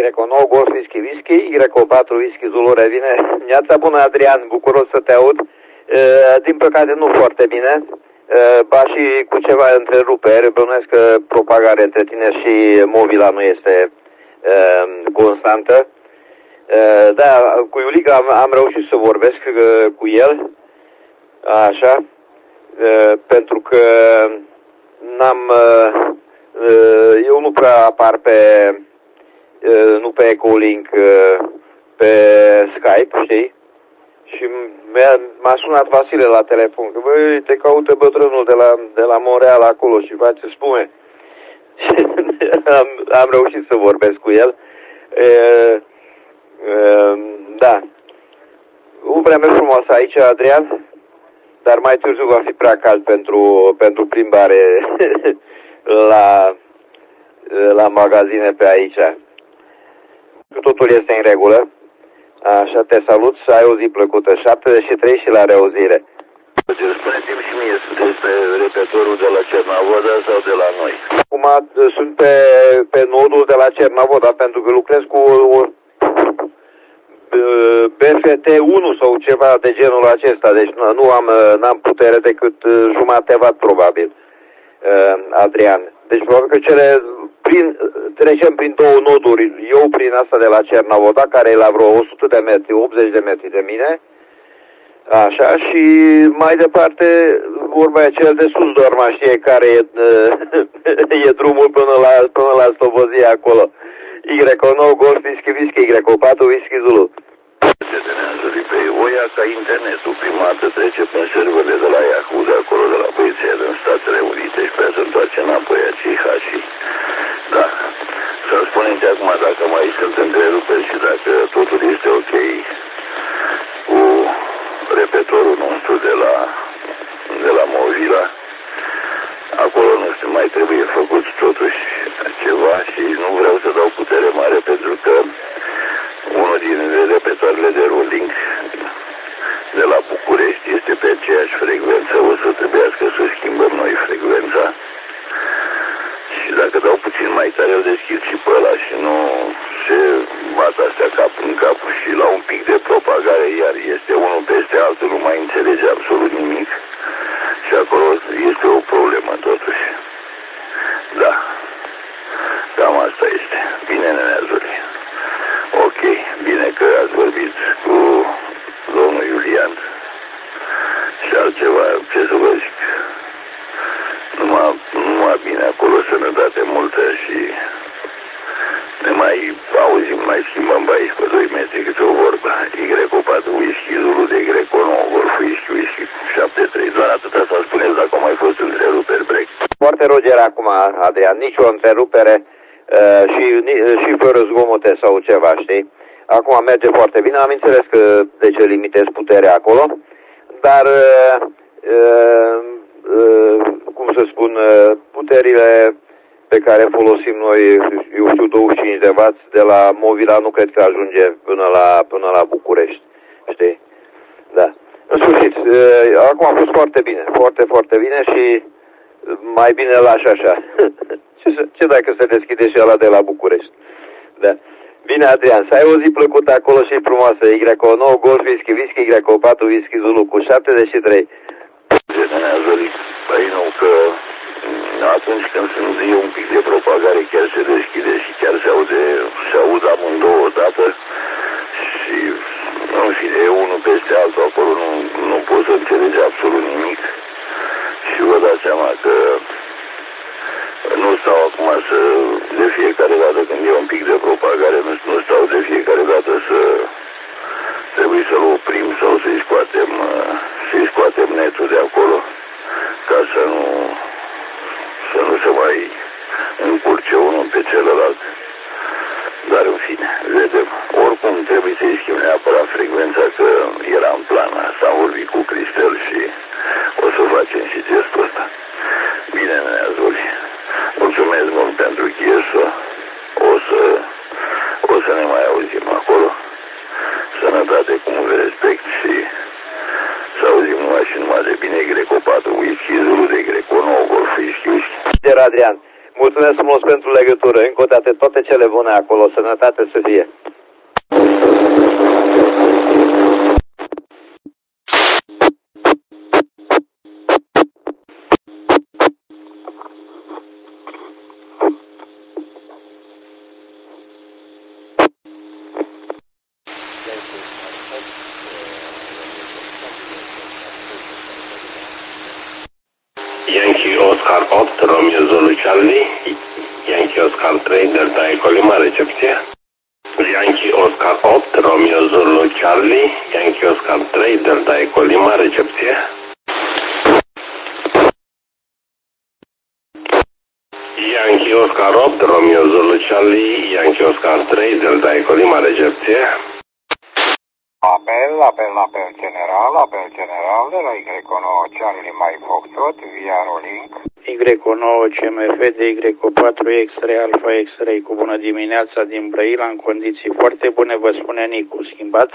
Y9 Golf Whisky Whisky, Y4 Whisky Zulu revine. Neața bună, Adrian, bucuros să te aud. Din păcate nu foarte bine, ba și cu ceva întreruperi. Bănuiesc că propagarea între tine și Movila nu este constantă. Da, cu Iulica am reușit să vorbesc cu el, așa, pentru că eu nu prea apar nu pe Echolink, pe Skype, știi? Și m-a sunat Vasile la telefon, că băi, te caută bătrânul de la Montreal acolo și face spume. am reușit să vorbesc cu el. Da. O vreme frumoasă aici, Adrian, dar mai târziu va fi prea cald pentru plimbare la magazine pe aici. Totul este în regulă. Așa, te salut, să ai o zi plăcută. 73 și la reauzire. Spuneți-mi și mie, sunteți pe repetorul de la Cernavoda sau de la noi? Acum sunt pe nodul de la Cernavoda, pentru că lucrez cu BFT1 sau ceva de genul acesta. Deci n-am putere decât jumate watt, probabil, Adrian. Deci probabil că trecem prin două noduri. Eu prin asta de la Cernavoda, care e la vreo 100 de metri, 80 de metri de mine. Așa, și mai departe, vorba e cel de sus, doar mai știe care e drumul până la Slobozia acolo. Y9 Golf Whisky Whisky, Y4 Whisky Zulu. Pe Oia ca internetul prima dată trece prin serverele de la Yahoo, de acolo, de la băieții din Statele Unite și pe să întoarce înapoi acei hași. Da. Să-mi spuneți acum dacă mai sunt întreruperi și dacă totul este ok cu repetorul nostru de la Movila. Acolo nu știu, mai trebuie făcut totuși ceva și nu vreau să dau putere mare pentru că unul din repetoarele de rolling de la București este pe aceeași frecvență. O să trebuiască să schimbăm noi frecvența. Și dacă dau puțin mai tare, o deschid și pe ăla și nu se bat astea cap în cap și la un pic de propagare, iar este unul peste altul, nu mai înțelege absolut nimic. Și acolo este o problemă totuși. Da. Cam asta este. Bine, Neneazuri. Ok. Bine că ați vorbit cu domnul Iulian. Și altceva, ce să vă zic. Numai bine acolo, sănătate multă și ne mai auzim, mai schimbăm pe aici pe 2 metri câte o vorbă. Y4 Whisky Zulu de Y9 Golf Whisky Whisky 73. Doar atâta să spuneți dacă au mai fost întreruperi, break. Foarte Roger acum, Adrian, nicio întrerupere și fără zgomote sau ceva, știi? Acum merge foarte bine, am înțeles că de ce limitezi puterea acolo, dar cum să spun, puterile pe care folosim noi, eu știu, 25 de W de la Movila, nu cred că ajunge până la București, știi? Da. În sfârșit, acum a fost foarte bine, foarte, foarte bine și mai bine lași așa. Ce dacă se deschide și ăla de la București? Da. Bine, Adrian, să ai o zi plăcută acolo și frumoasă. Y9 Golf Whisky Whisky, Y4 Whisky Zulu cu 73. Păi nu, că atunci când sunt un pic de propagare chiar se deschide și chiar se aud amândouă odată și în fine, unul peste altul acolo nu pot să înțelege absolut nimic și vă dați seama că nu stau acum de fiecare dată când e un pic de propagare, nu stau de fiecare dată trebuie să-l oprim sau să-i scoatem netul de acolo ca să nu se mai încurce unul pe celălalt. Dar în fine, vedem. Oricum trebuie să-i schimb neapărat frecvența, că era în plan. S-am vorbit cu Cristel și o să facem și gestul ăsta. Bine, Neazuri. Mulțumesc mult pentru chestia. O să ne mai auzim acolo. Sănătate cu mult respect și să auzim numai de bine. Y4 Whisky Zulu de Y9 Golf Whisky Whisky. Adrian, Mulțumesc frumos pentru legătură. Încă o dată, toate cele bune acolo. Sănătate să fie. Yankee Oscar 8, Romeo Zulu Charlie, Yankee Oscar 3, Delta Echo Lima, recepție. Yankee Oscar 8, Romeo Zulu Charlie, Yankee Oscar 3, Delta Echo Lima, recepție. Yankee Oscar 8, Romeo Zulu Charlie, Yankee Oscar 3, Delta Echo Lima, recepție. Apel general de la Y9 Charlie Mike Foxtrot via Rolink. Y9 CMF de Y4 X-Ray Alpha X-Ray cu bună dimineața din Brăila în condiții foarte bune, vă spune Nicu, schimbat?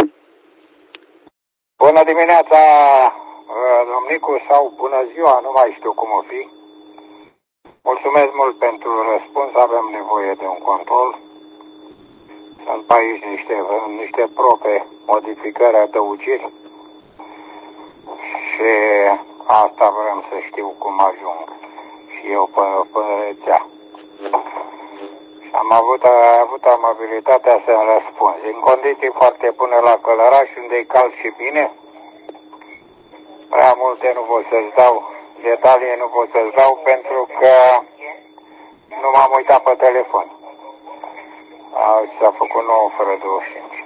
Bună dimineața, domn Nicu, sau bună ziua, nu mai știu cum o fi. Mulțumesc mult pentru răspuns, avem nevoie de un control. Sunt pe aici niște probe, modificări, adăugiri și asta vrem să știu cum ajung și eu pe rețea. Și am avut amabilitatea să-mi răspund. În condiții foarte bune la Călăraș, unde e cald și bine, prea multe nu pot să-ți dau, detalii nu pot să-ți dau pentru că nu m-am uitat pe telefon. S-a făcut 9 fără 25.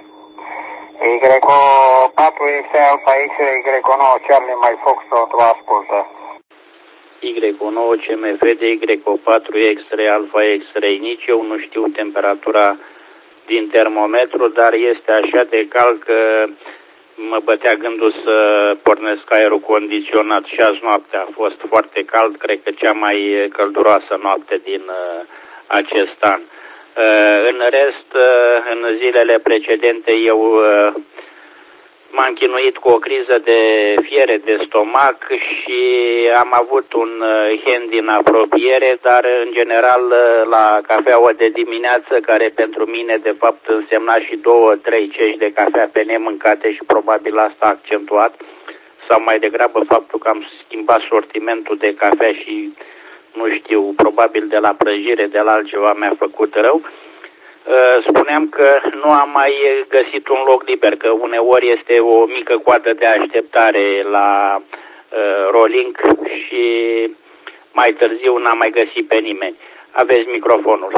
Y4 X Alpha X-Ray, Y9 Charlie Mike Foxtrot, vă ascultă. Y9 CMF de Y4 X-Ray Alpha X-Ray. Nici eu nu știu temperatura din termometru, dar este așa de cald că mă bătea gândul să pornesc aerul condiționat și azi noaptea a fost foarte cald, cred că cea mai călduroasă noapte din acest an. În rest, în zilele precedente eu m-am chinuit cu o criză de fiere de stomac și am avut un handy în apropiere, dar în general la cafeaua de dimineață, care pentru mine de fapt însemna și 2-3 cești de cafea pe nemâncate și probabil asta a accentuat, sau mai degrabă faptul că am schimbat sortimentul de cafea și nu știu, probabil de la prăjire, de la altceva mi-a făcut rău. Spuneam că nu am mai găsit un loc liber, că uneori este o mică coadă de așteptare la Rolink și mai târziu n-am mai găsit pe nimeni. Aveți microfonul.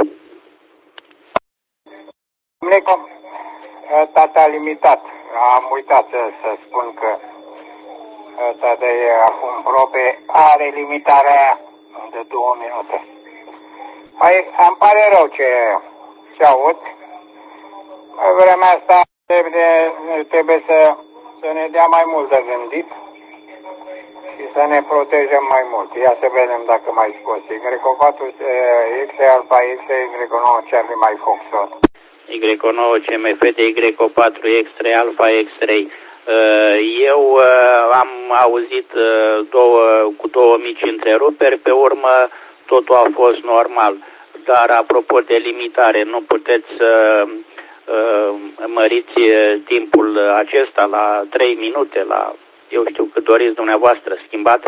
Nico, tata limitat. Am uitat să spun că tata de acum probe are limitarea de 2 minute. Îmi pare rău ce aud. Vremea asta trebuie să ne dea mai mult de gândit și să ne protejăm mai mult. Ia să vedem dacă mai scos. Y4 X Alpha X, Y9 Charlie Mike Foxtrot. Y9 CMF de Y4 X-Ray Alpha X-Ray. Eu am auzit cu 2 mici întreruperi, pe urmă totul a fost normal. Dar apropo de limitare, nu puteți să măriți timpul acesta la 3 minute, la, eu știu, cât doriți dumneavoastră, schimbat?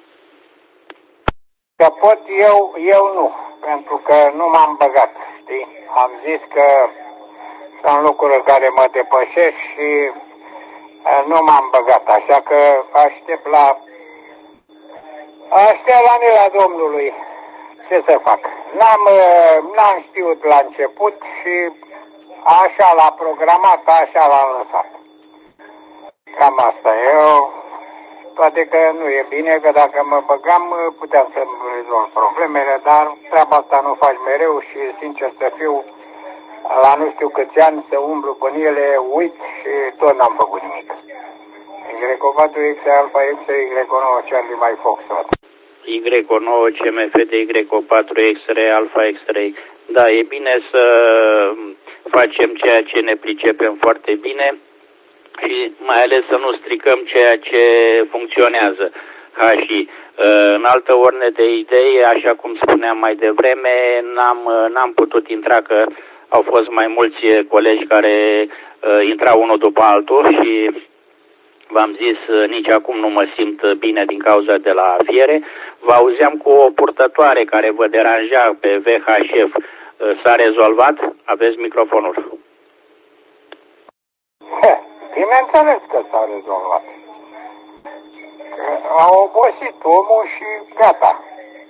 Că pot eu nu, pentru că nu m-am băgat, știi? Am zis că sunt lucruri care mă depășesc și nu m-am băgat, așa că aștept la mila Domnului. Ce să fac? N-am știut la început și așa l-a programat, așa l-a lăsat. Cam asta. Toate că nu e bine, că dacă mă băgam puteam să-mi rezolv problemele, dar treaba asta nu faci mereu și, sincer să fiu, la nu știu câți ani să umblu pe ele, uit și tot n-am făcut nimic. Y4 X Alpha X, Y9 Charlie Mike Foxtrot. Y9 CMF de Y4 X-Ray Alpha X-Ray. Da, e bine să facem ceea ce ne pricepem foarte bine și mai ales să nu stricăm ceea ce funcționează. HI. În altă ordine de idei, așa cum spuneam mai devreme, n-am putut intra că au fost mai mulți colegi care intrau unul după altul și v-am zis, nici acum nu mă simt bine din cauza de la fiere. Vă auzeam cu o purtătoare care vă deranja pe VHF. S-a rezolvat? Aveți microfonul. Bineînțeles că s-a rezolvat. Că a obosit omul și gata.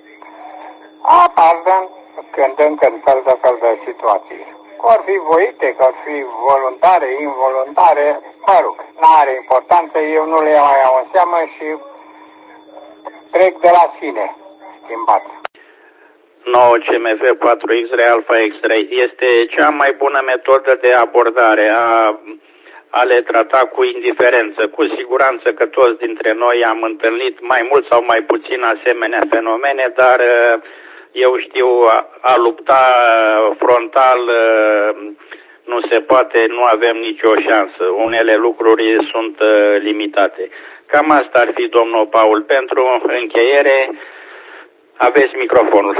Apar când în când fel de situații. Că ar fi voite, că ar fi voluntare, involuntare, mă rog, n-are importanță, eu nu le iau în seamă și trec de la sine schimbat. 9 CMF 4X Alpha X3 este cea mai bună metodă de abordare a le trata cu indiferență. Cu siguranță că toți dintre noi am întâlnit mai mult sau mai puțin asemenea fenomene, dar eu știu, a lupta frontal nu se poate, nu avem nicio șansă. Unele lucruri sunt limitate. Cam asta ar fi, domnul Paul. Pentru încheiere, aveți microfonul.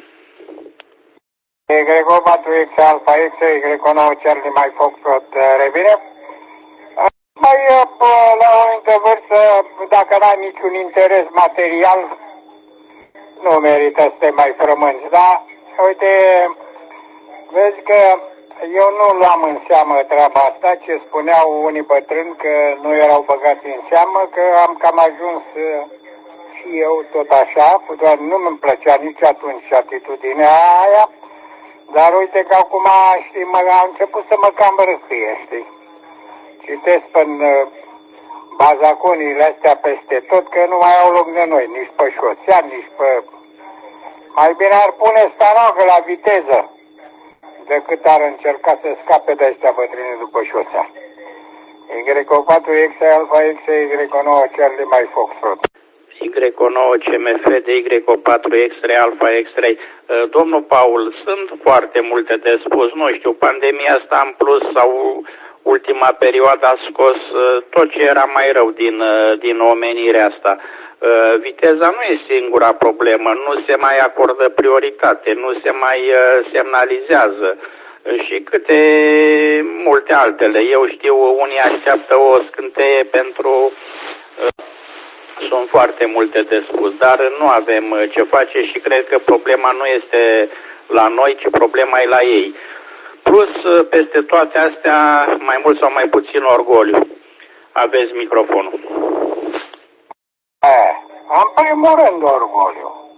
Y4X Alpha X, Y9 Charlie mai Foxtrot revine. Mai la o anumită vârstă, dacă n-ai niciun interes material, nu merită să te mai frămânți, dar uite, vezi că eu nu luam în seamă treaba asta, ce spuneau unii bătrâni că nu erau băgați în seamă, că am cam ajuns și eu tot așa, doar nu-mi plăcea nici atunci atitudinea aia, dar uite că acum, știi, a început să mă cam răstie, știi. Citesc în bazaconiile astea peste tot că nu mai au loc de noi, nici pe șosea, nici pe... Mai bine ar pune stanogă la viteză decât ar încerca să scape de ăștia bătrâni după șosea. Y4X Alpha X, Y9 Charlie mai Foxtrot. Y9 CMF de Y4X3 Alpha X3. Domnul Paul, sunt foarte multe de spus, nu știu, pandemia asta în plus sau ultima perioadă a scos tot ce era mai rău din omenirea asta. Viteza nu e singura problemă, nu se mai acordă prioritate, nu se mai semnalizează și câte multe altele. Eu știu, unii așteaptă o scânteie pentru... Sunt foarte multe de spus, dar nu avem ce face și cred că problema nu este la noi, ci problema e la ei. Plus, peste toate astea, mai mult sau mai puțin orgoliu. Aveți microfonul. În primul rând orgoliu.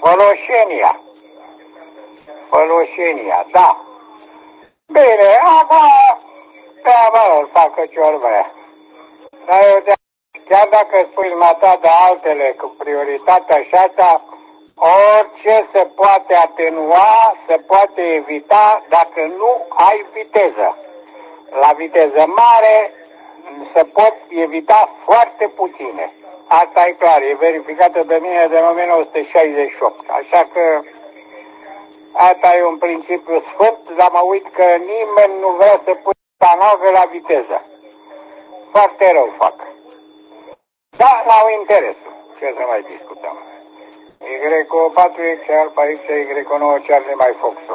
Foloșenia, da. Bine, acum treaba îl facă ce-or vrea. Dar eu chiar dacă spui mata de altele cu prioritatea și asta, orice se poate atenua, se poate evita dacă nu ai viteză. La viteză mare se pot evita foarte puține. Asta e clar, e verificată de mine de 1968. Așa că asta e un principiu sfânt, dar mă uit că nimeni nu vrea să pune stanogă la viteză. Foarte rău fac. Da, n-au interesul. Ce să mai discutăm? Y4X Alpha X, Y9 Charlie mai Fox.